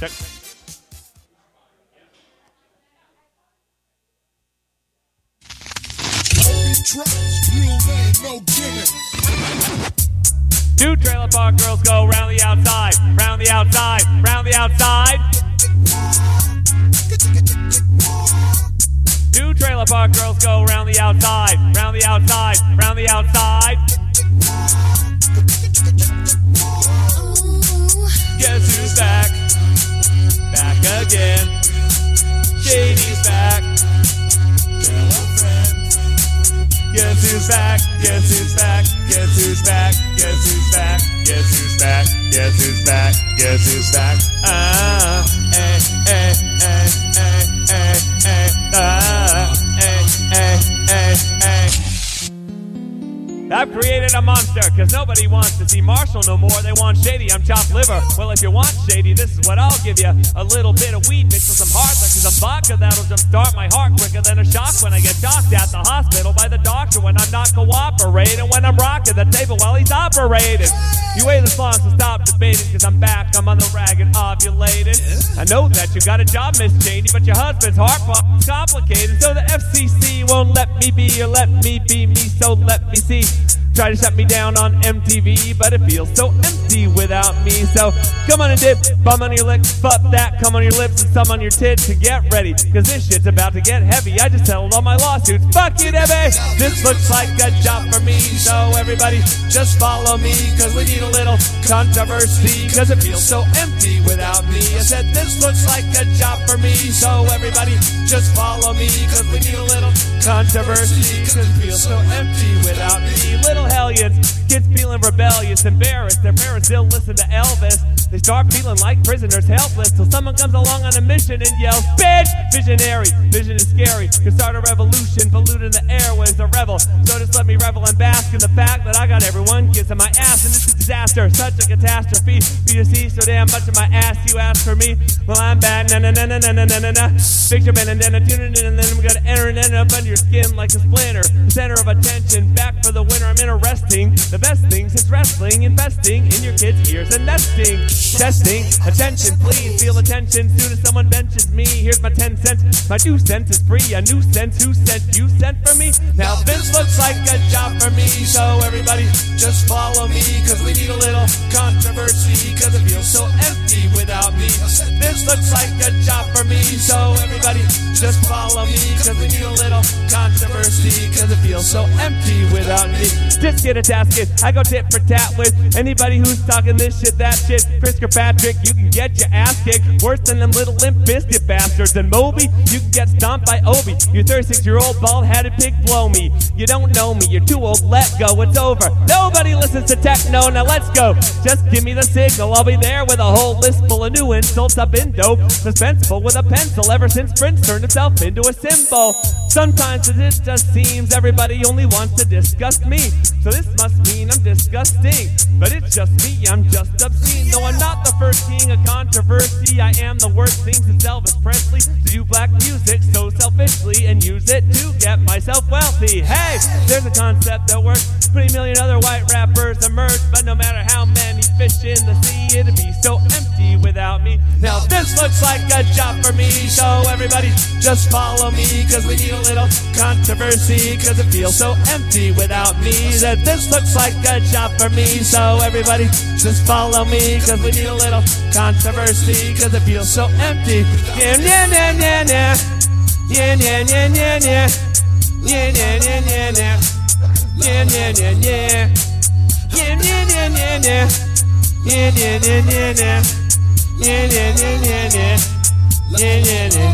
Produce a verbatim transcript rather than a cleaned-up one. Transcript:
Check. Two trailer park girls go round the outside, round the outside, round the outside. Two trailer park girls go round the outside, round the outside, round the outside. Guess who's back? Back again. Shady's back. Guess who's back? Guess who's back? Guess who's back? Guess who's back? Guess who's back? Guess who's back? Guess who's back? Ah, eh, eh, eh, eh, eh, eh, ah, eh, eh, eh, eh. I've created a monster, cause nobody wants to see Marshall no more. They want Shady, I'm chopped liver. Well, if you want Shady, this is what I'll give you. A little bit of weed mixed with some hard liquor, some vodka that'll jumpstart my heart quicker than a shock when I get docked at the hospital by the doctor when I'm not cooperating, when I'm rocking the table while he's operating. You wait this long, so stop debating, cause I'm back, I'm on the rag and ovulated. I know that you got a job, Miss Cheney, but your husband's heart is complicated. So the F C C won't let me be, or let me be me, so let me see. Try to shut me down on M T V, but it feels so empty without me. So come on and dip, bum on your lips, fuck that, come on your lips and some on your tits to get ready, cause this shit's about to get heavy. I just settled all my lawsuits, fuck you, Debbie. This looks like a job for me, so everybody just follow me, cause we need a little controversy, cause it feels so empty without me. I said this looks like a job for me, so everybody just follow me, cause we need a little controversy, cause it feels so empty without me. Little hellions, kids feeling rebellious, embarrassed, their parents still listen to Elvis. They start feeling like prisoners, helpless, till someone comes along on a mission and yells, bitch! Visionary, vision is scary, can start a revolution, polluting the airways, a rebel. So just let me revel and bask in the fact that I got everyone kissing my ass, and this is a disaster, such a catastrophe. For you to see so damn much of my ass, you ask for me. Well, I'm bad, na na na na na na na na na. Picture bandana, tuning in, and then I'm gonna enter and end up under your skin like a splinter. The center of attention, back for the winter, I'm interesting. The best things is wrestling, investing in your kids' ears and nesting. Testing, attention, please feel attention. Soon as someone mentions me, here's my ten cents. My two cents is free, a new sense. Who sent you sent for me? Now this looks like a job for me, so everybody just follow me, cause we need a little controversy, cause it feels so empty without me. This looks like a job for me, so everybody just follow me, cause we need a little controversy, cause it feels so empty without me. Just get a tasket, I go tit for tat with anybody who's talking this shit, that shit. Frisker Patrick, you can get your ass kicked worse than them little Limp Bizkit bastards. And Moby, you can get stomped by Obi. You thirty-six-year-old bald-headed pig, blow me. You don't know me, you're too old, let go, it's over. Nobody listens to techno, now let's go. Just give me the signal, I'll be there with a whole list full of new insults. I've been dope, suspenseful with a pencil ever since Prince turned himself into a symbol. Sometimes it just seems everybody only wants to disgust me, so this must mean I'm disgusting. But it's just me, I'm just obscene. No, I'm not the first king of controversy. I am the worst thing since Elvis Presley to do black music so selfishly and use it to get myself wealthy. Hey, there's a concept that works. Twenty million other white rappers emerge, but no matter how many fish in the sea, it'd be so empty without me. Now this looks like a job for me, so everybody just follow me, cause we need a little controversy, cause it feels so empty without me. That this looks like a job for me, so everybody just follow me, cause we need a little controversy, cause it feels so empty. Yeah, yeah, yeah, yeah, yeah. Yeah, yeah, yeah, yeah, yeah. Yeah, yeah, yeah, yeah, yeah. Yeah, yeah, yeah, yeah. Yeah, yeah, yeah, yeah, yeah. Yeah, yeah, yeah, yeah, yeah. Yeah, yeah, yeah, yeah, yeah. Yeah, yeah, yeah,